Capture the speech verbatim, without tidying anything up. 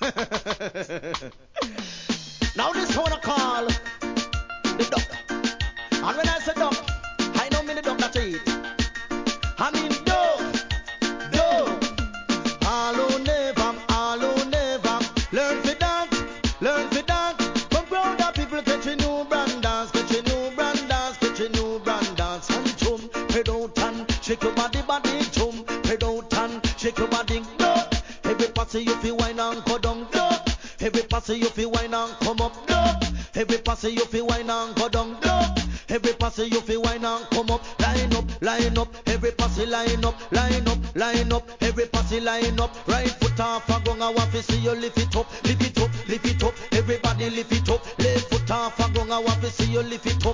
Now this one I call the duck. And when I say duck, I know me the duck that eat. I mean duck, duck. All who never, all who never learn to dance, learn to dance. Come round the people catch a new brand dance, catch a new brand dance, catch a new brand dance. And chum, head out and shake your body, body, chum, head out and shake your body, duck. Every pass you feel wine and go down, duck. Every pass you feel wine and come up, duck. Every pass you feel wine and go down, duck. Every pass you feel wine and come up, line up, line up. Every pass line up, line up, line up. Every pass line up. Right foot off a gong, I want to see you lift it up, lift it up, lift it up. Everybody lift it up. Left foot off a gong, I want to see you lift it up.